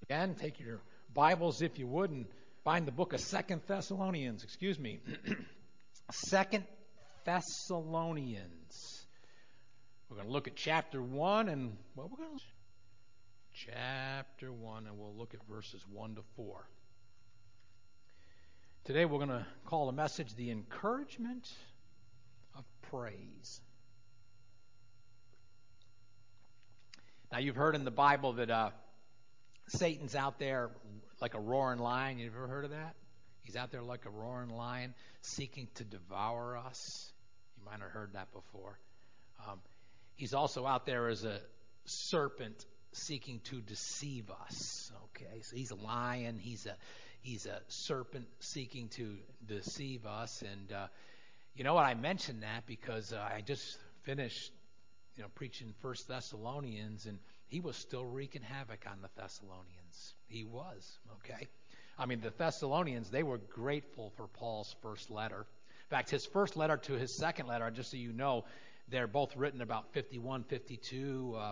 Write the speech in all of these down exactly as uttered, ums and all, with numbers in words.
And take your Bibles, if you would, and find the book of Second Thessalonians. Excuse me. Second Thessalonians. We're going to look at chapter one, and well, we're going to chapter one, and we'll look at verses one to four. Today, we're going to call the message "The Encouragement of Praise." Now, you've heard in the Bible that uh, Satan's out there like a roaring lion. You've ever heard of that? He's out there like a roaring lion seeking to devour us. You might have heard that before. Um, he's also out there as a serpent seeking to deceive us. Okay, so he's a lion. He's a he's a serpent seeking to deceive us. And uh, you know what? I mentioned that because uh, I just finished, you know, preaching First Thessalonians, and he was still wreaking havoc on the Thessalonians. He was, okay? I mean, the Thessalonians, they were grateful for Paul's first letter. In fact, his first letter to his second letter, just so you know, they're both written about fifty-one, fifty-two uh,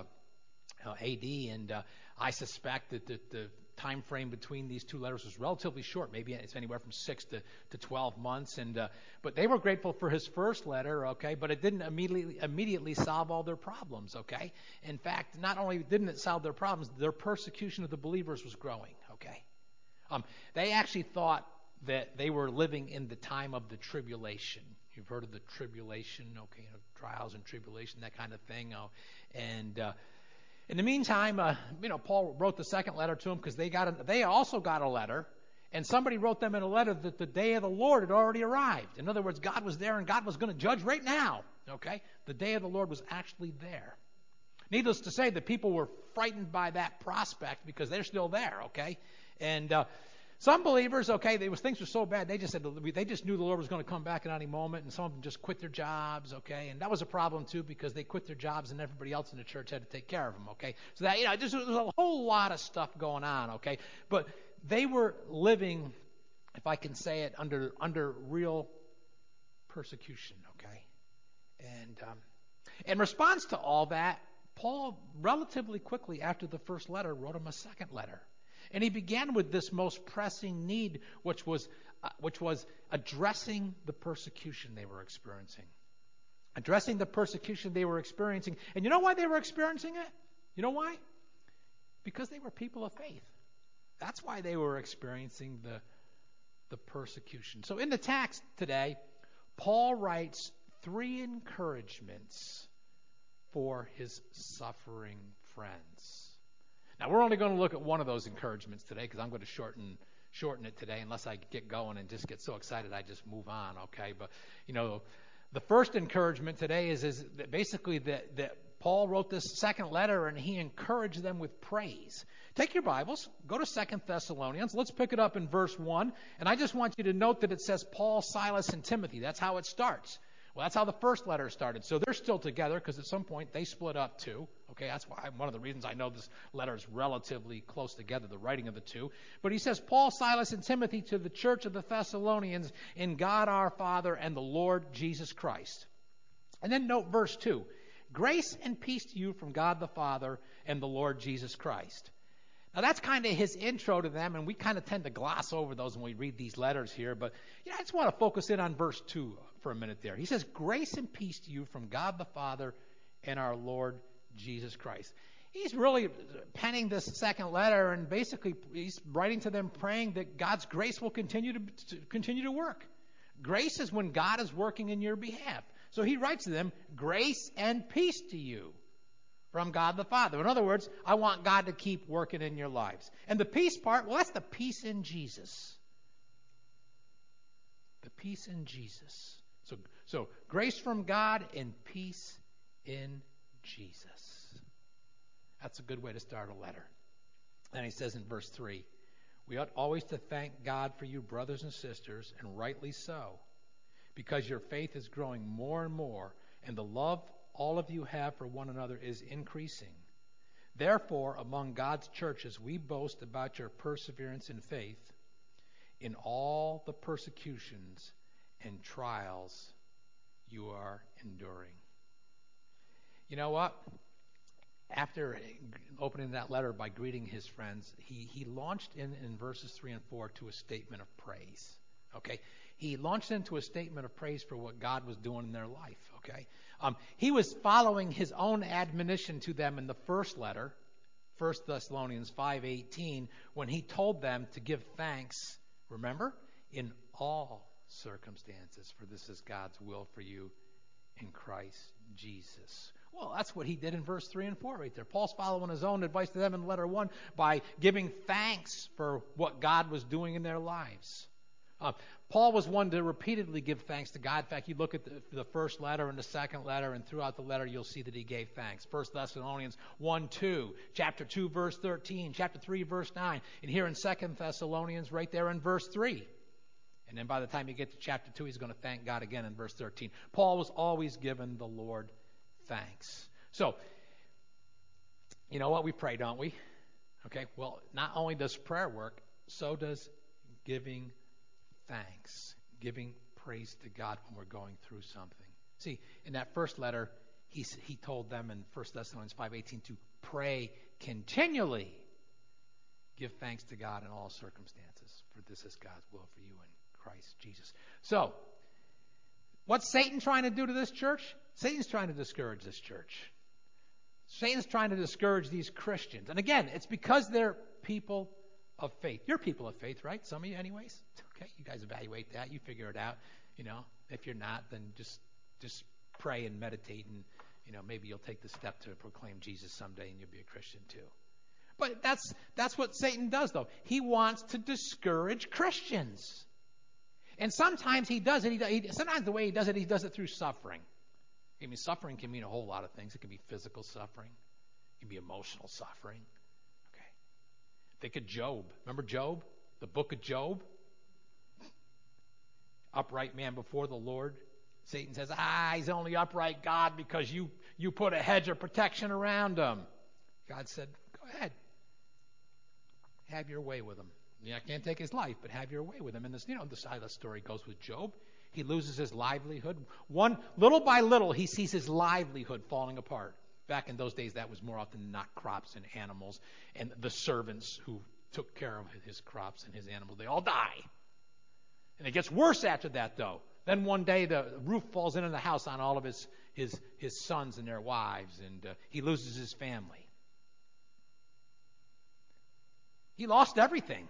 A D, and uh, I suspect that the, the time frame between these two letters was relatively short. Maybe it's anywhere from six to, to twelve months. And uh, but they were grateful for his first letter, okay? But it didn't immediately immediately solve all their problems, okay? In fact, not only didn't it solve their problems, their persecution of the believers was growing, okay? Um, they actually thought that they were living in the time of the tribulation. You've heard of the tribulation, okay? You know, trials and tribulation, that kind of thing. Oh, and uh, In the meantime, uh, you know, Paul wrote the second letter to them because they got a, they also got a letter, and somebody wrote them in a letter that the day of the Lord had already arrived. In other words, God was there and God was going to judge right now. Okay, the day of the Lord was actually there. Needless to say, the people were frightened by that prospect because they're still there. Okay, and uh, some believers, okay, they was things were so bad they just said they just knew the Lord was going to come back at any moment, and some of them just quit their jobs, okay, and that was a problem too because they quit their jobs and everybody else in the church had to take care of them, okay. So that you know, just there was a whole lot of stuff going on, okay, but they were living, if I can say it, under under real persecution, okay, and um, in response to all that, Paul relatively quickly after the first letter wrote them a second letter. And he began with this most pressing need, which was uh, which was addressing the persecution they were experiencing. Addressing the persecution they were experiencing. And you know why they were experiencing it? You know why? Because they were people of faith. That's why they were experiencing the, the persecution. So in the text today, Paul writes three encouragements for his suffering friends. Now, we're only going to look at one of those encouragements today because I'm going to shorten shorten it today unless I get going and just get so excited I just move on, okay? But, you know, the first encouragement today is, is that basically that, that Paul wrote this second letter and he encouraged them with praise. Take your Bibles, go to Second Thessalonians. Let's pick it up in verse one. And I just want you to note that it says Paul, Silas, and Timothy. That's how it starts. Well, that's how the first letter started. So they're still together because at some point they split up too. Okay, that's why one of the reasons I know this letter is relatively close together, the writing of the two. But he says, Paul, Silas, and Timothy to the church of the Thessalonians in God our Father and the Lord Jesus Christ. And then note verse two. Grace and peace to you from God the Father and the Lord Jesus Christ. Now, that's kind of his intro to them, and we kind of tend to gloss over those when we read these letters here. But you know, I just want to focus in on verse two for a minute there. He says, grace and peace to you from God the Father and our Lord Jesus Christ. He's really penning this second letter, and basically he's writing to them praying that God's grace will continue to, to continue to work. Grace is when God is working in your behalf. So he writes to them, grace and peace to you from God the Father. In other words, I want God to keep working in your lives. And the peace part, well, that's the peace in Jesus. The peace in Jesus. So, so grace from God and peace in Jesus. That's a good way to start a letter. And he says in verse three, we ought always to thank God for you, brothers and sisters, and rightly so, because your faith is growing more and more, and the love all of you have for one another is increasing. Therefore, among God's churches, we boast about your perseverance in faith in all the persecutions and trials you are enduring. You know what? after opening that letter by greeting his friends, he, he launched in, in verses three and four to a statement of praise. Okay? He launched into a statement of praise for what God was doing in their life. Okay? Um, he was following his own admonition to them in the first letter, First Thessalonians five eighteen, when he told them to give thanks, remember, in all circumstances, for this is God's will for you in Christ Jesus. Well, that's what he did in verse three and four right there. Paul's following his own advice to them in letter one by giving thanks for what God was doing in their lives. Uh, Paul was one to repeatedly give thanks to God. In fact, you look at the, the first letter and the second letter, and throughout the letter you'll see that he gave thanks. First Thessalonians one two, chapter two, verse thirteen, chapter three, verse nine, and here in Second Thessalonians right there in verse three. And then by the time you get to chapter two, he's going to thank God again in verse thirteen. Paul was always giving the Lord thanks. So, you know what? We pray, don't we? Okay, well, not only does prayer work, so does giving thanks, giving praise to God when we're going through something. See, in that first letter, he, he told them in First Thessalonians five eighteen to pray continually. Give thanks to God in all circumstances, for this is God's will for you in Christ Jesus. So, what's Satan trying to do to this church? Satan's trying to discourage this church. Satan's trying to discourage these Christians. And again, it's because they're people of faith. You're people of faith, right? Some of you anyways. Okay, you guys evaluate that. You figure it out. You know, if you're not, then just just pray and meditate, and you know, maybe you'll take the step to proclaim Jesus someday and you'll be a Christian too. But that's that's what Satan does, though. He wants to discourage Christians. And sometimes he does it. He, he, sometimes the way he does it, he does it through suffering. I mean, suffering can mean a whole lot of things. It can be physical suffering. It can be emotional suffering. Okay. Think of Job. Remember Job? The book of Job? Upright man before the Lord. Satan says, ah, he's only upright, God, because you, you put a hedge of protection around him. God said, go ahead. Have your way with him. Yeah, I can't take his life, but have your way with him. And this, you know, the side of the story goes with Job. He loses his livelihood. One, little by little, he sees his livelihood falling apart. Back in those days, that was more often than not crops and animals. And the servants who took care of his crops and his animals, they all die. And it gets worse after that, though. Then one day, the roof falls into the house on all of his, his, his sons and their wives, and uh, he loses his family. He lost everything.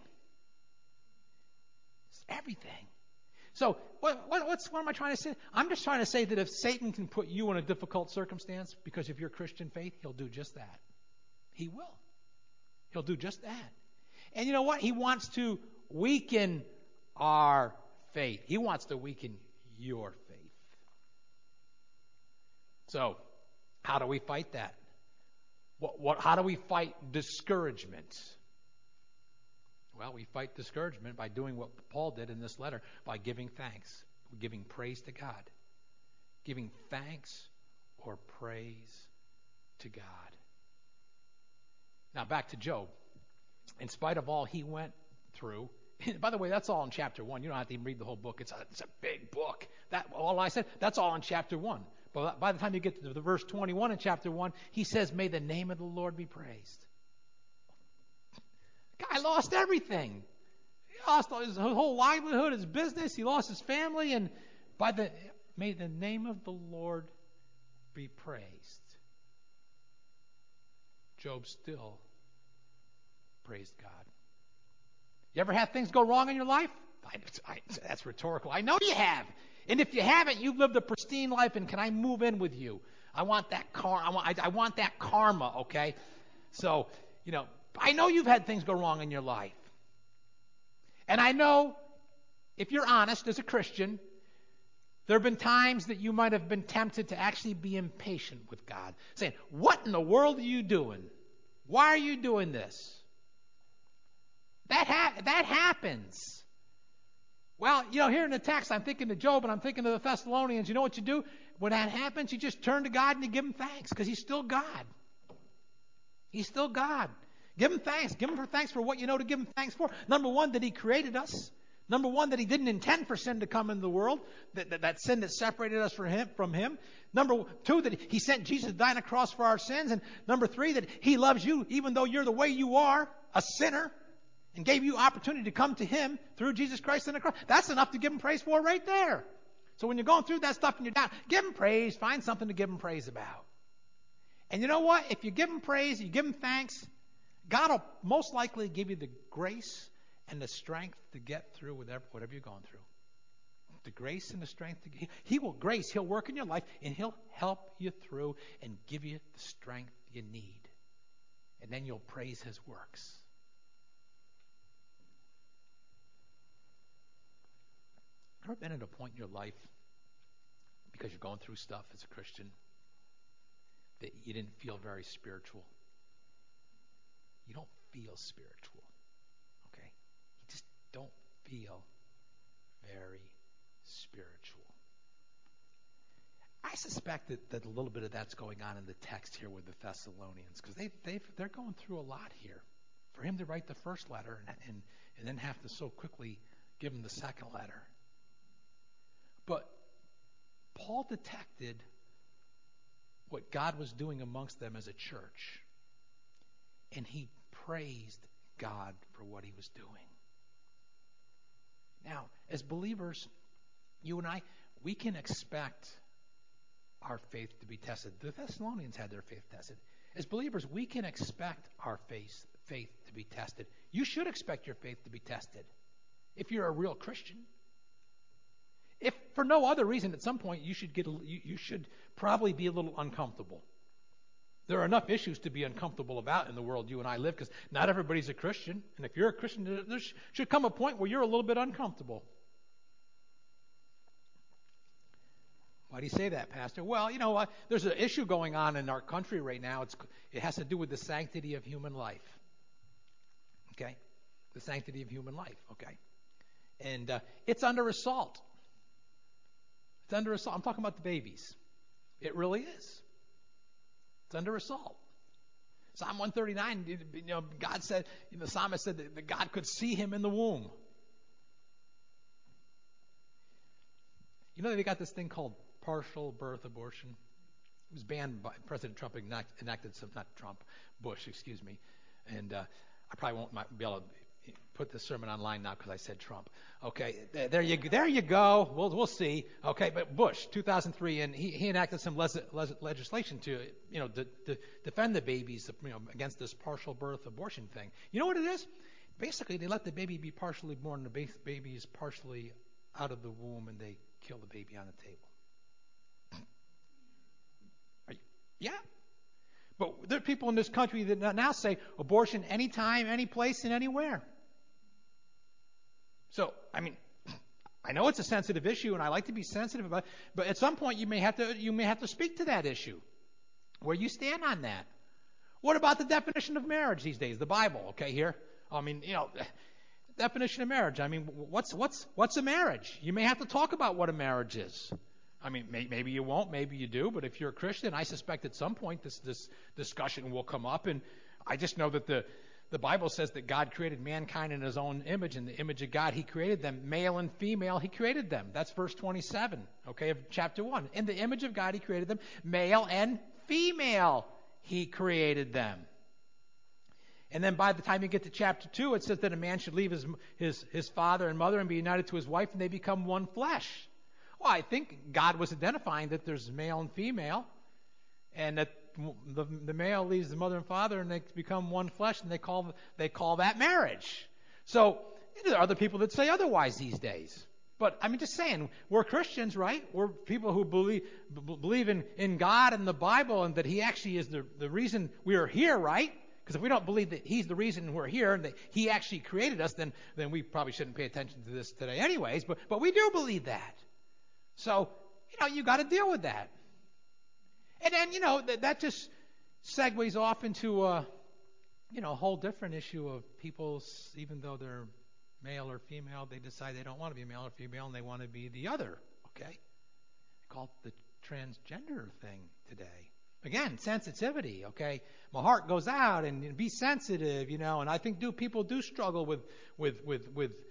Everything. So what, what, what's, what am I trying to say? I'm just trying to say that if Satan can put you in a difficult circumstance because of your Christian faith, he'll do just that. He will. He'll do just that. And you know what? He wants to weaken our faith. He wants to weaken your faith. So how do we fight that? What, what, how do we fight discouragement? Well, we fight discouragement by doing what Paul did in this letter, by giving thanks, giving praise to God, giving thanks or praise to God. Now back to Job. In spite of all he went through, by the way, that's all in chapter one. You don't have to even read the whole book. It's a, it's a big book. That all I said, that's all in chapter one. But by the time you get to the verse twenty-one in chapter one, he says, may the name of the Lord be praised. Guy lost everything. He lost his whole livelihood, his business. He lost his family. And by the may the name of the Lord be praised. Job still praised God. You ever had things go wrong in your life? I, I, that's rhetorical. I know you have. And if you haven't, you've lived a pristine life. And can I move in with you? I want that car. I want. I, I want that karma. Okay. So you know. I know you've had things go wrong in your life. And I know, if you're honest as a Christian, there have been times that you might have been tempted to actually be impatient with God, saying, what in the world are you doing? Why are you doing this? That, ha- that happens. Well, you know, here in the text, I'm thinking to Job and I'm thinking to the Thessalonians, you know what you do? When that happens, you just turn to God and you give him thanks, because he's still God. He's still God. Give him thanks. Give him thanks for what you know to give him thanks for. Number one, that he created us. Number one, that he didn't intend for sin to come into the world, that, that, that sin that separated us from him, from him. Number two, that he sent Jesus to die on a cross for our sins. And number three, that he loves you even though you're the way you are, a sinner, and gave you opportunity to come to him through Jesus Christ on the cross. That's enough to give him praise for right there. So when you're going through that stuff and you're down, give him praise. Find something to give him praise about. And you know what? If you give him praise, you give him thanks, God will most likely give you the grace and the strength to get through whatever, whatever you're going through. The grace and the strength. To, he, he will grace. He'll work in your life, and he'll help you through and give you the strength you need. And then you'll praise his works. Ever been at a point in your life, because you're going through stuff as a Christian, that you didn't feel very spiritual? You don't feel spiritual. Okay? You just don't feel very spiritual. I suspect that, that a little bit of that's going on in the text here with the Thessalonians, because they, they've, they're going through a lot here. For him to write the first letter and, and, and then have to so quickly give him the second letter. But Paul detected what God was doing amongst them as a church, and he praised God for what he was doing. Now, as believers, you and I, we can expect our faith to be tested. The Thessalonians had their faith tested. As believers, we can expect our faith, faith to be tested. You should expect your faith to be tested if you're a real Christian. If for no other reason, at some point you should get, a, you, you should probably be a little uncomfortable. There are enough issues to be uncomfortable about in the world you and I live, because not everybody's a Christian. And if you're a Christian, there should come a point where you're a little bit uncomfortable. Why do you say that, Pastor? Well, you know, uh, there's an issue going on in our country right now. It's, it has to do with the sanctity of human life. Okay? The sanctity of human life. Okay? And uh, it's under assault. It's under assault. I'm talking about the babies. It really is. It's under assault. Psalm one thirty-nine, you know, God said, the psalmist said that God could see him in the womb. You know, they got this thing called partial birth abortion. It was banned by President Trump, enacted some, not Trump, Bush, excuse me. And uh, I probably won't be able to put the sermon online now because I said Trump. Okay, there you there you go. We'll we'll see. Okay, but Bush, two thousand three, and he, he enacted some les, les, legislation to you know to, to defend the babies you know against this partial birth abortion thing. You know what it is? Basically, they let the baby be partially born. The baby is partially out of the womb, and they kill the baby on the table. Are you, yeah. But there are people in this country that now say abortion anytime, any place, and anywhere. So, I mean, I know it's a sensitive issue, and I like to be sensitive about it, but at some point you may have to you may have to speak to that issue, where you stand on that. What about the definition of marriage these days? The Bible, okay, here. I mean, you know, definition of marriage. I mean, what's what's what's a marriage? You may have to talk about what a marriage is. I mean, may, maybe you won't, maybe you do, but if you're a Christian, I suspect at some point this this discussion will come up, and I just know that the The Bible says that God created mankind in his own image. In the image of God, he created them. Male and female, he created them. That's verse twenty-seven, okay, of chapter one. In the image of God, he created them. Male and female, he created them. And then by the time you get to chapter two, it says that a man should leave his, his, his father and mother and be united to his wife, and they become one flesh. Well, I think God was identifying that there's male and female, and that The, the male leaves the mother and father, and they become one flesh, and they call they call that marriage. So there are other people that say otherwise these days. But I mean, just saying, we're Christians, right? We're people who believe believe in, in God and the Bible, and that He actually is the, the reason we are here, right? Because if we don't believe that He's the reason we're here, and that He actually created us, then then we probably shouldn't pay attention to this today, anyways. But but we do believe that. So you know, you got to deal with that. And then, you know, that, that just segues off into, a, you know, a whole different issue of people, even though they're male or female, they decide they don't want to be male or female and they want to be the other, okay? They call it the transgender thing today. Again, sensitivity, okay? My heart goes out, and be sensitive, you know, and I think do people do struggle with, with, with, with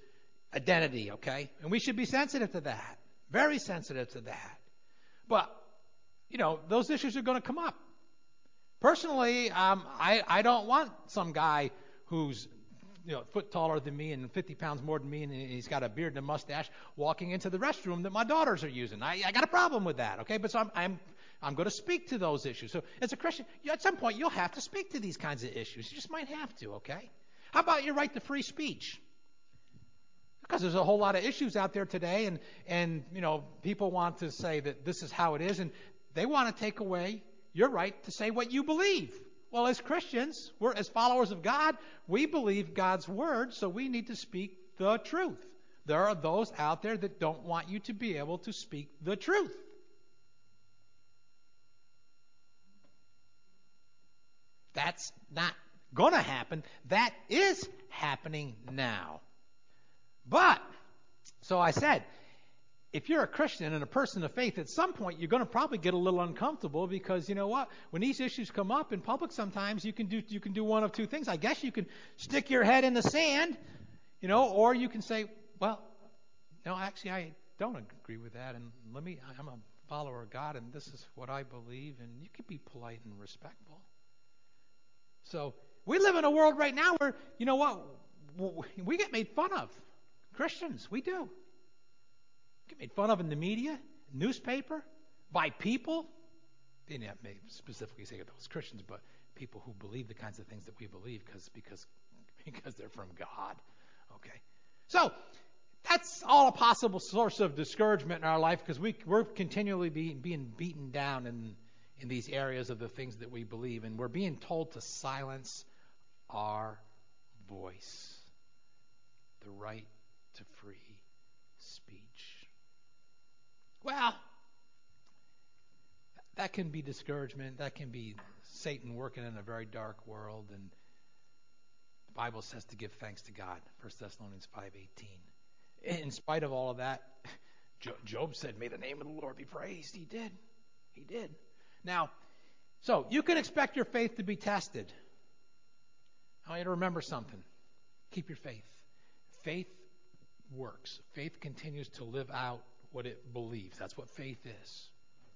identity, okay? And we should be sensitive to that. Very sensitive to that. But, you know, those issues are going to come up. Personally, um, I, I don't want some guy who's, you know, a foot taller than me and fifty pounds more than me, and he's got a beard and a mustache walking into the restroom that my daughters are using. I, I got a problem with that, okay? But so I'm, I'm, I'm going to speak to those issues. So as a Christian, you, at some point, you'll have to speak to these kinds of issues. You just might have to, okay? How about your right to free speech? Because there's a whole lot of issues out there today, and, and you know, people want to say that this is how it is, and they want to take away your right to say what you believe. Well, as Christians, we're as followers of God, we believe God's word, so we need to speak the truth. There are those out there that don't want you to be able to speak the truth. That's not going to happen. That is happening now. But, so I said, if you're a Christian and a person of faith, at some point you're going to probably get a little uncomfortable because, you know what, when these issues come up in public sometimes you can do you can do one of two things. I guess you can stick your head in the sand, you know, or you can say, well, no, actually I don't agree with that, and let me, I'm a follower of God and this is what I believe, and you can be polite and respectful. So we live in a world right now where, you know what, we get made fun of. Christians, we do. Get made fun of in the media, newspaper, by people. They didn't may specifically say those Christians, but people who believe the kinds of things that we believe because because because they're from God. Okay, so that's all a possible source of discouragement in our life because we we're continually being being beaten down in in these areas of the things that we believe, and we're being told to silence our voice, the right to free speech. Well, that can be discouragement. That can be Satan working in a very dark world. And the Bible says to give thanks to God, First Thessalonians five eighteen. In spite of all of that, Job said, may the name of the Lord be praised. He did. He did. Now, so you can expect your faith to be tested. I want you to remember something. Keep your faith. Faith works. Faith continues to live out what it believes. That's what faith is.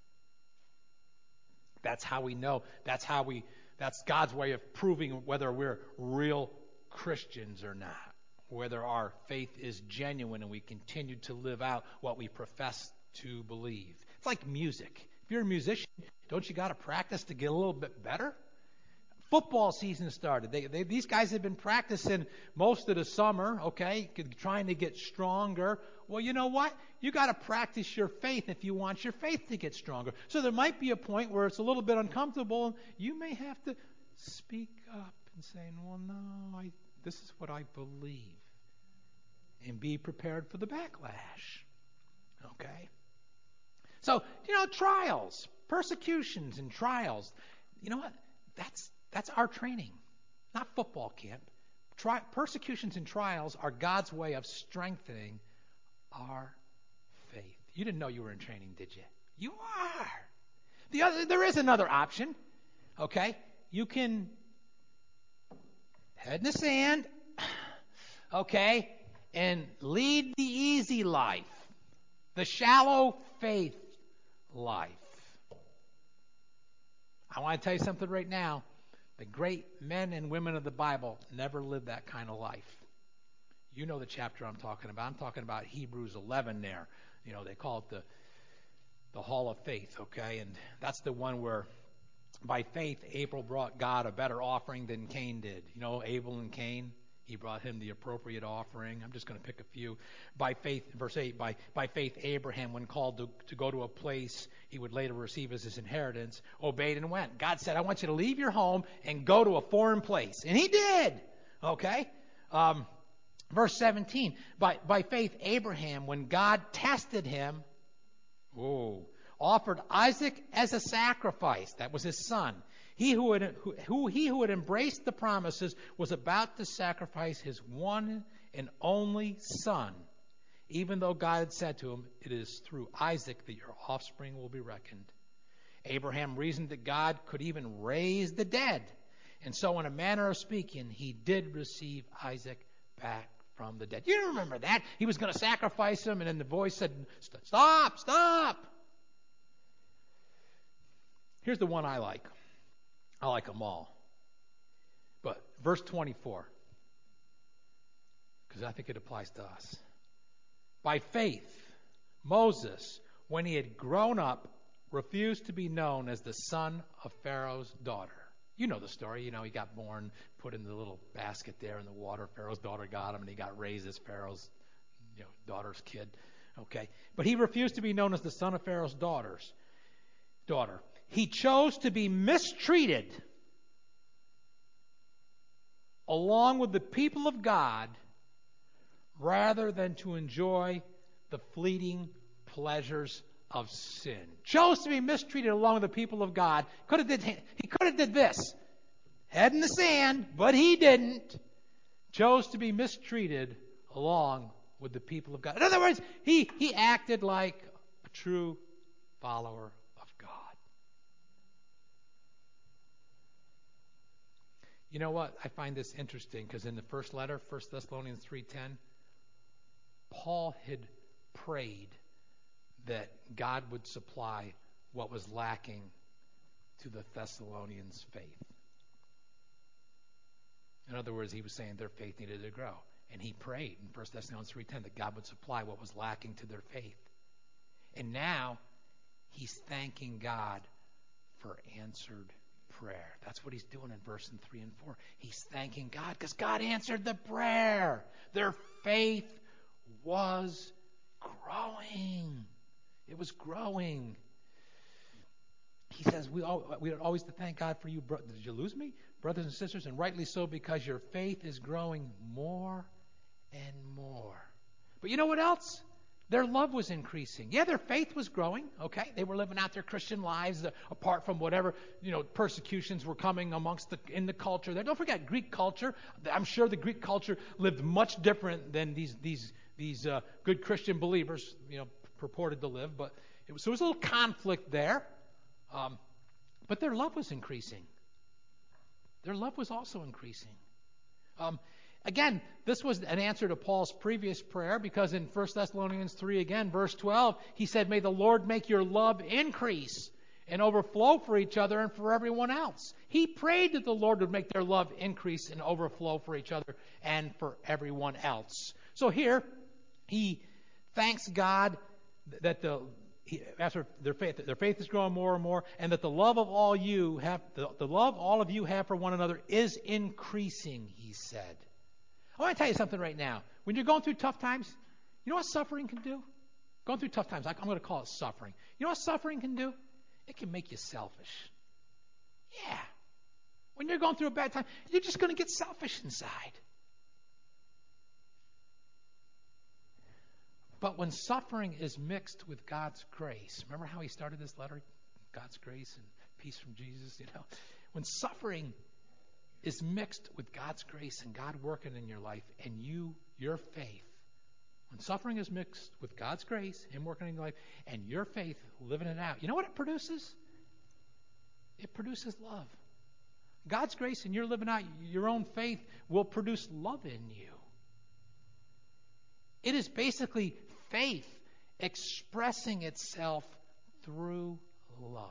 That's how we know. That's how we, that's God's way of proving whether we're real Christians or not. Whether our faith is genuine and we continue to live out what we profess to believe. It's like music. If you're a musician, don't you got to practice to get a little bit better? Football season started. They, they, these guys have been practicing most of the summer, okay, trying to get stronger. Well, you know what? You got to practice your faith if you want your faith to get stronger. So there might be a point where it's a little bit uncomfortable, and you may have to speak up and say, well, no, I, this is what I believe. And be prepared for the backlash. Okay? So, you know, trials, persecutions and trials. You know what? That's That's our training, not football camp. Tri- persecutions and trials are God's way of strengthening our faith. You didn't know you were in training, did you? You are. The other, there is another option, okay? You can head in the sand, okay, and lead the easy life, the shallow faith life. I want to tell you something right now. The great men and women of the Bible never lived that kind of life. You know the chapter I'm talking about. I'm talking about Hebrews eleven there. You know, they call it the the Hall of Faith, okay? And that's the one where by faith Abel brought God a better offering than Cain did. You know, Abel and Cain, he brought him the appropriate offering. I'm just going to pick a few. By faith, verse eight, by, by faith Abraham, when called to, to go to a place he would later receive as his inheritance, obeyed and went. God said, I want you to leave your home and go to a foreign place. And he did. Okay? Um, verse seventeen, by, by faith Abraham, when God tested him, whoa, offered Isaac as a sacrifice. That was his son. He who, had, who, who he who had embraced the promises was about to sacrifice his one and only son, even though God had said to him, it is through Isaac that your offspring will be reckoned. Abraham reasoned that God could even raise the dead. And so in a manner of speaking, he did receive Isaac back from the dead. You remember that? He was going to sacrifice him, and then the voice said, stop, stop. Here's the one I like. I like them all. But verse twenty-four, because I think it applies to us. By faith, Moses, when he had grown up, refused to be known as the son of Pharaoh's daughter. You know the story. You know, he got born, put in the little basket there in the water. Pharaoh's daughter got him, and he got raised as Pharaoh's you know, daughter's kid. Okay. But he refused to be known as the son of Pharaoh's daughters, daughter. He chose to be mistreated along with the people of God rather than to enjoy the fleeting pleasures of sin. Chose to be mistreated along with the people of God. Could have did he could have did this. Head in the sand, but he didn't. Chose to be mistreated along with the people of God. In other words, he, he acted like a true follower of God. You know what? I find this interesting because in the first letter, First Thessalonians three ten, Paul had prayed that God would supply what was lacking to the Thessalonians' faith. In other words, he was saying their faith needed to grow. And he prayed in First Thessalonians three ten that God would supply what was lacking to their faith. And now he's thanking God for answered prayer. That's what he's doing in verse three and four. He's thanking God because God answered the prayer. Their faith was growing. It was growing. He says, we, all, we are always to thank God for you. Bro- Did you lose me? Brothers and sisters, and rightly so, because your faith is growing more and more. But you know what else? Their love was increasing. Yeah, their faith was growing, okay? They were living out their Christian lives uh, apart from whatever, you know, persecutions were coming amongst the, in the culture there. Don't forget Greek culture. I'm sure the Greek culture lived much different than these these these uh, good Christian believers, you know, purported to live. But it was, so there was a little conflict there. Um, but their love was increasing. Their love was also increasing. Um, again, this was an answer to Paul's previous prayer because in First Thessalonians three, again, verse twelve, he said, may the Lord make your love increase and overflow for each other and for everyone else. He prayed that the Lord would make their love increase and overflow for each other and for everyone else. So here, he thanks God that the after their faith, their faith is growing more and more, and that the love of all you have, the, the love all of you have for one another is increasing, he said. I want to tell you something right now. When you're going through tough times, you know what suffering can do? Going through tough times, I'm going to call it suffering. You know what suffering can do? It can make you selfish. Yeah. When you're going through a bad time, you're just going to get selfish inside. But when suffering is mixed with God's grace, remember how he started this letter? God's grace and peace from Jesus, you know. When suffering is mixed with God's grace and God working in your life and you, your faith, when suffering is mixed with God's grace, him working in your life, and your faith living it out, you know what it produces? It produces love. God's grace and you're living out your own faith will produce love in you. It is basically faith expressing itself through love.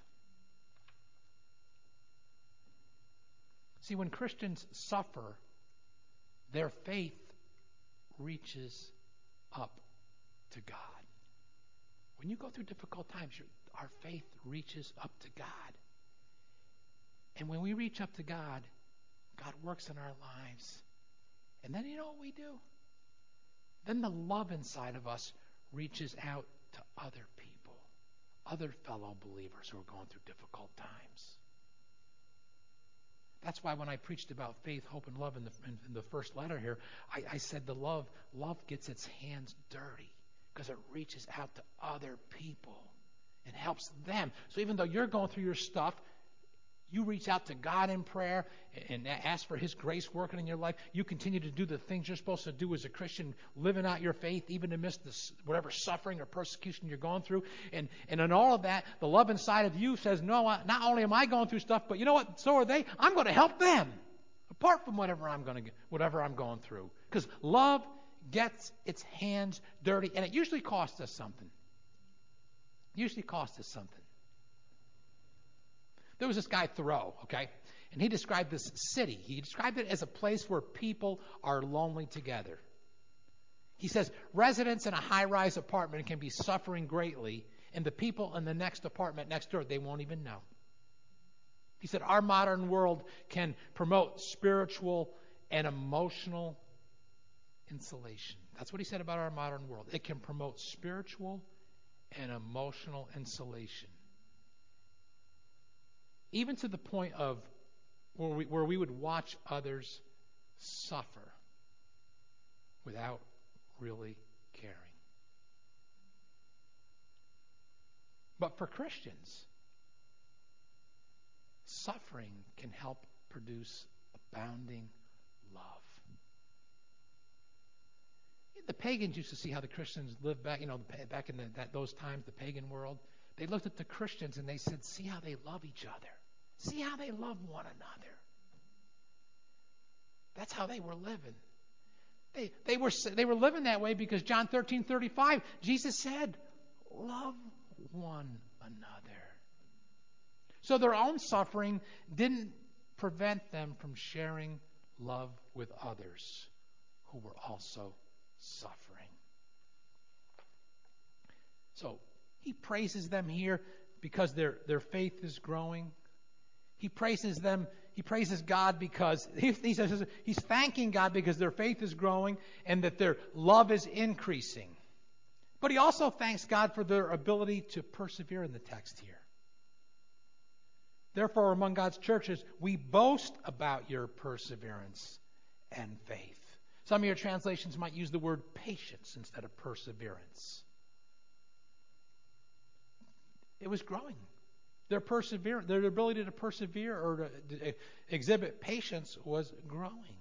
See, when Christians suffer, their faith reaches up to God. When you go through difficult times, your, our faith reaches up to God. And when we reach up to God, God works in our lives. And then you know what we do? Then the love inside of us reaches out to other people, other fellow believers who are going through difficult times. That's why when I preached about faith, hope, and love in the, in, in the first letter here, I, I said the love, love gets its hands dirty because it reaches out to other people and helps them. So even though you're going through your stuff, you reach out to God in prayer and ask for his grace working in your life. You continue to do the things you're supposed to do as a Christian, living out your faith, even amidst this, whatever suffering or persecution you're going through. And, and in all of that, the love inside of you says, no, not only am I going through stuff, but you know what? So are they. I'm going to help them, apart from whatever I'm going to, whatever I'm going through, Because love gets its hands dirty, and it usually costs us something. It usually costs us something. There was this guy, Thoreau, okay? And he described this city. He described it as a place where people are lonely together. He says, residents in a high-rise apartment can be suffering greatly, and the people in the next apartment next door, they won't even know. He said, our modern world can promote spiritual and emotional insulation. That's what he said about our modern world. It can promote spiritual and emotional insulation. Even to the point of where we, where we would watch others suffer without really caring. But for Christians, suffering can help produce abounding love. The pagans used to see how the Christians lived back, you know, back in the, that, those times, the pagan world. They looked at the Christians and they said, see how they love each other. See how they love one another. That's how they were living. They, they were they were living that way because John thirteen thirty-five, Jesus said, love one another. So their own suffering didn't prevent them from sharing love with others who were also suffering. So he praises them here because their, their faith is growing. He praises them, he praises God because he, he says he's thanking God because their faith is growing and that their love is increasing. But he also thanks God for their ability to persevere in the text here. Therefore, among God's churches, we boast about your perseverance and faith. Some of your translations might use the word patience instead of perseverance. It was growing. Their perseverance, their ability to persevere or to, to exhibit patience was growing.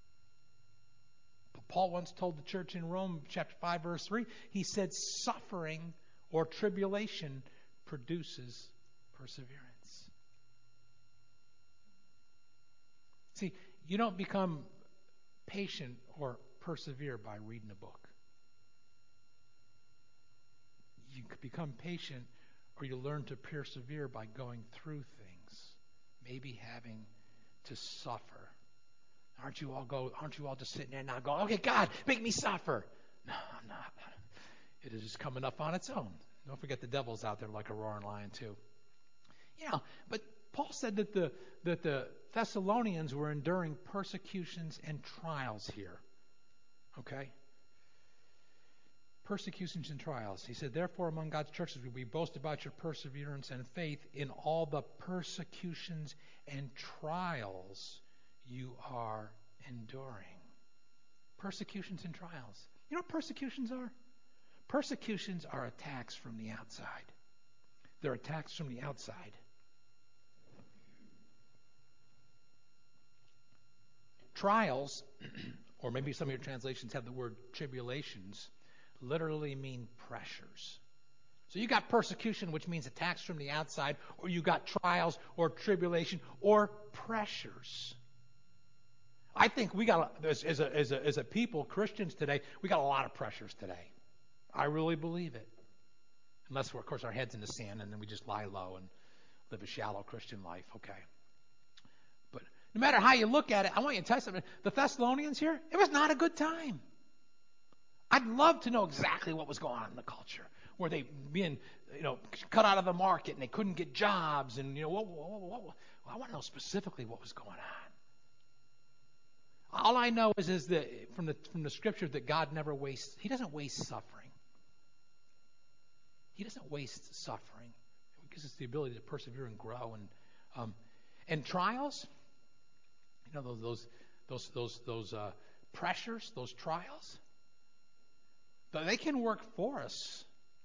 Paul once told the church in Rome, chapter five, verse three, he said, suffering or tribulation produces perseverance. See, you don't become patient or persevere by reading a book. You become patient or you learn to persevere by going through things, maybe having to suffer. Aren't you all go? Aren't you all just sitting there now going, okay, God, make me suffer? No, I'm not. It is just coming up on its own. Don't forget the devil's out there like a roaring lion too. You know, but Paul said that the that the Thessalonians were enduring persecutions and trials here. Okay? Persecutions and trials. He said, therefore, among God's churches, we boast about your perseverance and faith in all the persecutions and trials you are enduring. Persecutions and trials. You know what persecutions are? Persecutions are attacks from the outside. They're attacks from the outside. Trials, or maybe some of your translations have the word tribulations, literally mean pressures. So you got persecution, which means attacks from the outside, or you got trials or tribulation or pressures. I think we got, as, as, a, as, a, as a people, Christians today, we got a lot of pressures today. I really believe it. Unless, we're, of course, our head's in the sand and then we just lie low and live a shallow Christian life, okay? But no matter how you look at it, I want you to tell you something. The Thessalonians here, it was not a good time. I'd love to know exactly what was going on in the culture. Were they being, you know, cut out of the market and they couldn't get jobs? And, you know, what, what, what, what, I want to know specifically what was going on. All I know is, is that from the from the scripture that God never wastes. He doesn't waste suffering. He doesn't waste suffering. It gives us the ability to persevere and grow. And um, and trials, you know, those those those those those uh, pressures, those trials, they can work for us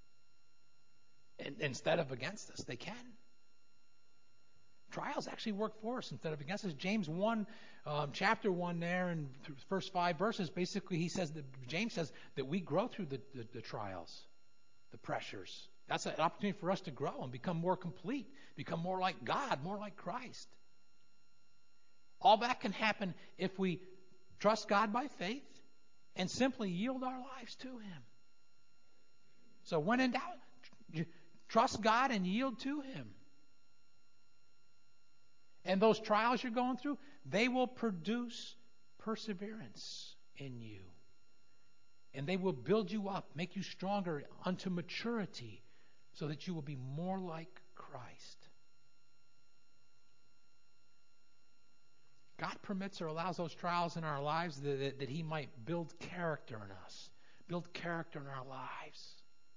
instead of against us. They can. Trials actually work for us instead of against us. James one, um, chapter one there, in the first five verses, basically he says that James says that we grow through the, the, the trials, the pressures. That's an opportunity for us to grow and become more complete, become more like God, more like Christ. All that can happen if we trust God by faith and simply yield our lives to Him. So when in doubt, trust God and yield to Him. And those trials you're going through, they will produce perseverance in you. And they will build you up, make you stronger unto maturity, so that you will be more like Christ. God permits or allows those trials in our lives that, that, that He might build character in us, build character in our lives.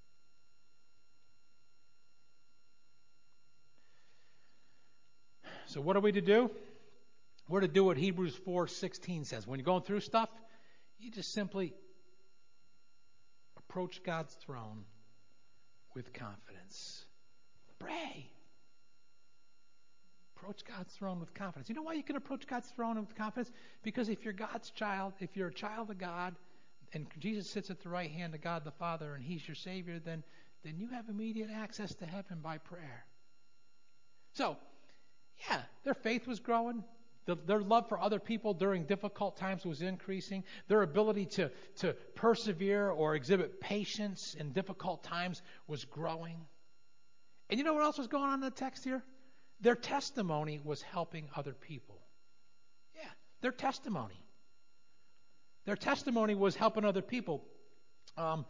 So what are we to do? We're to do what Hebrews four sixteen says. When you're going through stuff, you just simply approach God's throne with confidence. Pray. Approach God's throne with confidence. You know why you can approach God's throne with confidence? Because if you're God's child, if you're a child of God, and Jesus sits at the right hand of God the Father, and He's your Savior, then, then you have immediate access to heaven by prayer. So, yeah, their faith was growing. The, their love for other people during difficult times was increasing. Their ability to, to persevere or exhibit patience in difficult times was growing. And you know what else was going on in the text here? Their testimony was helping other people. Yeah, their testimony. Their testimony was helping other people. Um,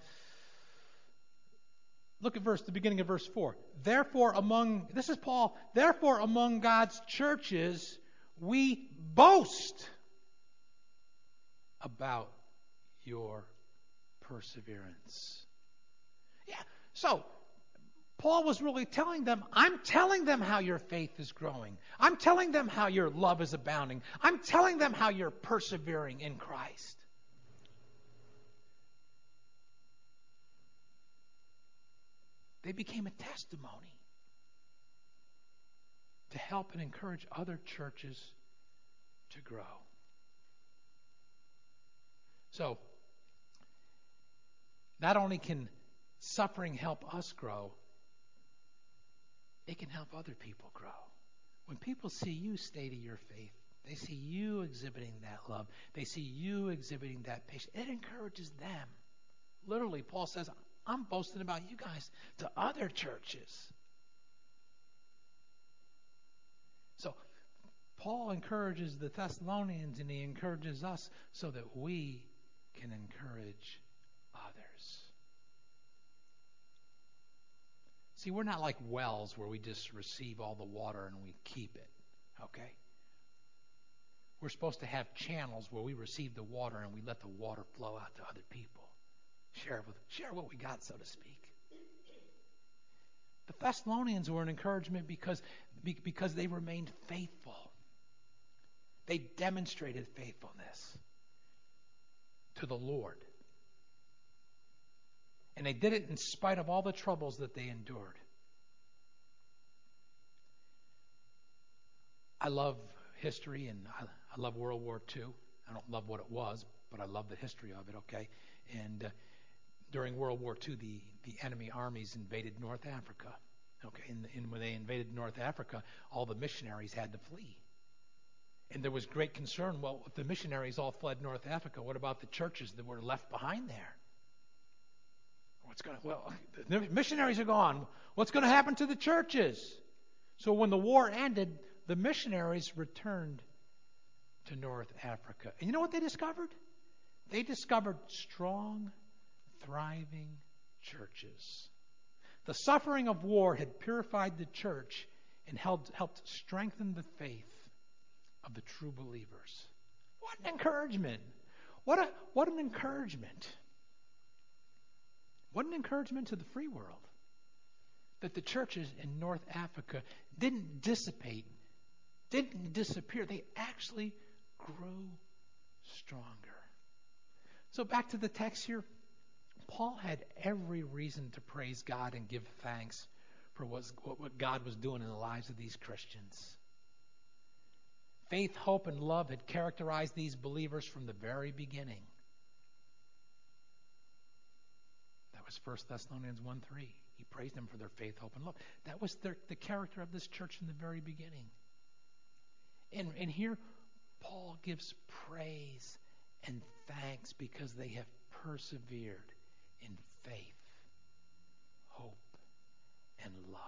look at verse, the beginning of verse four. Therefore among, this is Paul, therefore among God's churches we boast about your perseverance. Yeah, so Paul was really telling them, I'm telling them how your faith is growing. I'm telling them how your love is abounding. I'm telling them how you're persevering in Christ. They became a testimony to help and encourage other churches to grow. So, not only can suffering help us grow, it can help other people grow. When people see you stay to your faith, they see you exhibiting that love, they see you exhibiting that patience, it encourages them. Literally, Paul says, I'm boasting about you guys to other churches. So, Paul encourages the Thessalonians and he encourages us so that we can encourage others. See, we're not like wells where we just receive all the water and we keep it, okay? We're supposed to have channels where we receive the water and we let the water flow out to other people. Share with, share what we got, so to speak. The Thessalonians were an encouragement because, because they remained faithful. They demonstrated faithfulness to the Lord. And they did it in spite of all the troubles that they endured. I love history and I, I love World War Two. I don't love what it was, but I love the history of it, okay? And uh, during World War Two, the, the enemy armies invaded North Africa. Okay, and, and when they invaded North Africa, all the missionaries had to flee. And there was great concern, well, if the missionaries all fled North Africa, what about the churches that were left behind there? What's going to, well, the missionaries are gone. What's going to happen to the churches? So when the war ended, the missionaries returned to North Africa. And you know what they discovered? They discovered strong, thriving churches. The suffering of war had purified the church and helped, helped strengthen the faith of the true believers. What an encouragement. What a what an encouragement. What an encouragement to the free world. That the churches in North Africa didn't dissipate, didn't disappear. They actually grew stronger. So back to the text here. Paul had every reason to praise God and give thanks for what, what God was doing in the lives of these Christians. Faith, hope, and love had characterized these believers from the very beginning. That was First Thessalonians one three. He praised them for their faith, hope, and love. That was their, the character of this church from the very beginning. And, and here, Paul gives praise And thanks because they have persevered in faith, hope, and love.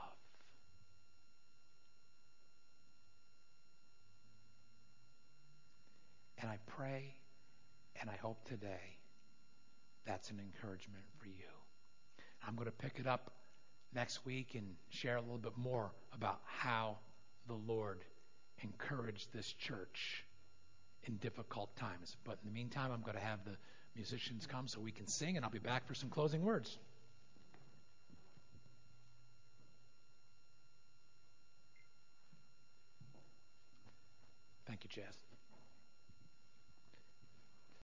And I pray and I hope today that's an encouragement for you. I'm going to pick it up next week and share a little bit more about how the Lord encouraged this church in difficult times. But in the meantime, I'm going to have the musicians come so we can sing, and I'll be back for some closing words. Thank you, Jazz.